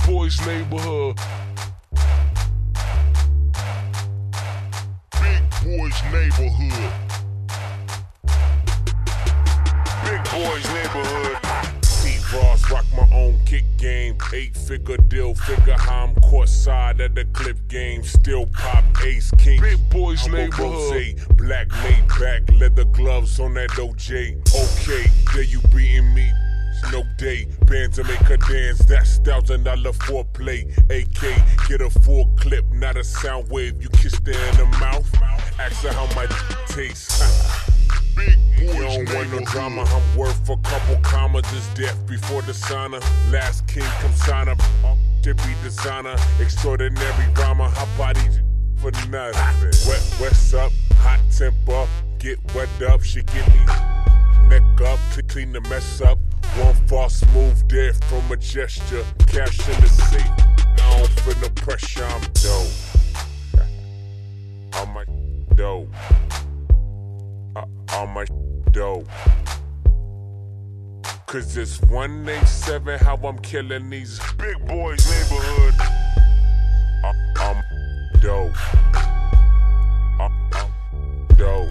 Boys Neighborhood. Big Boys Neighborhood. Big Boys Neighborhood. Steve Ross, rock my own kick game. 8-figure deal, figure how I'm courtside at the clip game. Still pop ace king. Big Boys Neighborhood. Rosé, black made back, leather gloves on that OJ. Okay, there you beating me. No day, bands to make her dance, that's $1,000 foreplay. AK, get a full clip, not a sound wave. You kissed her in the mouth, ask her how my tastes. Big Boys, you don't want no drama, I'm worth a couple commas. It's death before the sauna. Last king come sign up, to be designer. Extraordinary rhymer, hot body for nothing. West up, hot temper, get wet up. She give me neck up to clean the mess up. One false move there from a gesture. Cash in the seat, I don't feel no pressure, I'm dope. I'm a dope. I'm a dope. Cause it's 187 how I'm killing these Big Boys Neighborhood. I'm dope. I'm dope.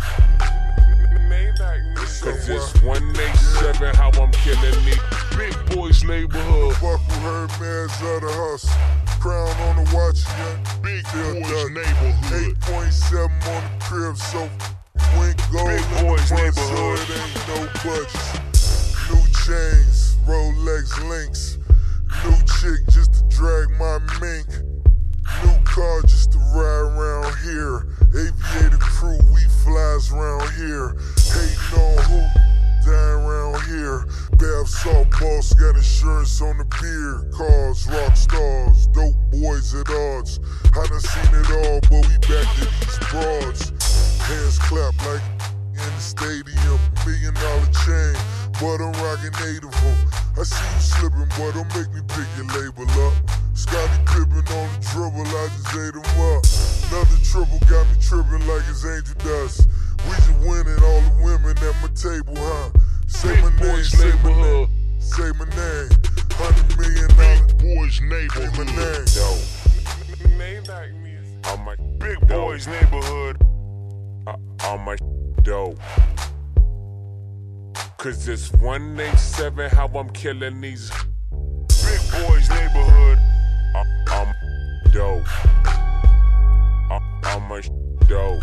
Cause it's 187 how I'm killing these Big Boys Neighborhood. Fuck with her man's of the hustle. Crown on the watch, yeah. Big Boys Neighborhood. 8.7 on the crib, so went gold Big in the Boys front, Neighborhood. so it ain't no budgets. New chains, Rolex links. New chick just to drag my mink. New car just to ride around here. Aviator crew, we flies around here. Hating on who? Dying around here. Bath salt boss, got insurance on the beer. Cars, rock stars, dope boys at odds. I done seen it all, but we back to these broads. Hands clap like in the stadium. $1 million chain, but I'm rocking 8 of them. I see you slipping, boy, don't make me pick your label up. Scottie Pippen on the dribble, I just ate him up. Another triple got me tripping like it's angel dust. We just winning all the women at my table, huh? Say Big my name, Boys say my Neighborhood. name, say my name. $100 million, Big Boys say my Neighborhood. name. Dope. Name like music. I'm a Big Boys Neighborhood. I'm a dope. Cause it's 187 how I'm killing these Big Boys Neighborhood. I'm dope. I'm a dope.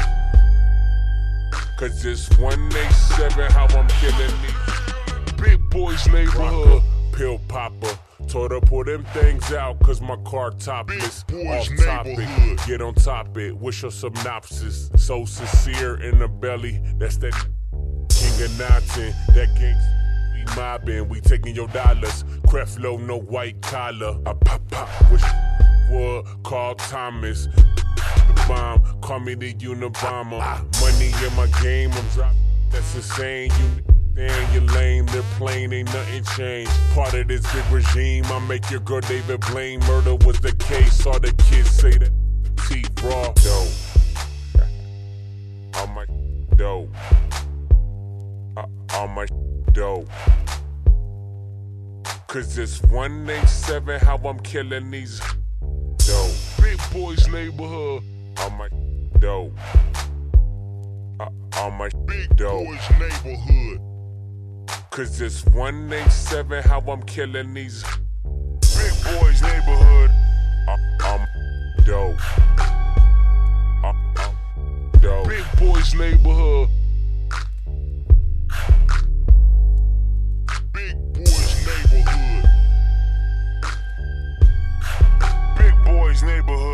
Cause it's 187 how I'm killing these Big Boys Neighborhood. Pill popper. Told her pull them things out cause my car topless. Big Boys Off topic, Neighborhood. get on top it. Wish her synopsis. So sincere in the belly. That's that King of Notting. That gang we mobbing. We taking your dollars. Creflo, no white collar. I pop. Wish would call Thomas. The bomb, call me the Unabomber. Money in my game, I'm dropping. That's insane. You and you're lame, they're plain, ain't nothing changed. Part of this big regime, I make your girl David Blaine. Murder was the case, all the kids say that T-Raw. Dope. I'm a dope. I'm a dope. Cause it's 187 how I'm killing these dope. Big Boys Neighborhood. I'm a dope. I'm a Big dope. Boys Neighborhood. Cause it's 187 how I'm killing these Big Boys Neighborhood. I'm dope. I'm dope. Big Boys Neighborhood. Big Boys Neighborhood. Big Boys Neighborhood.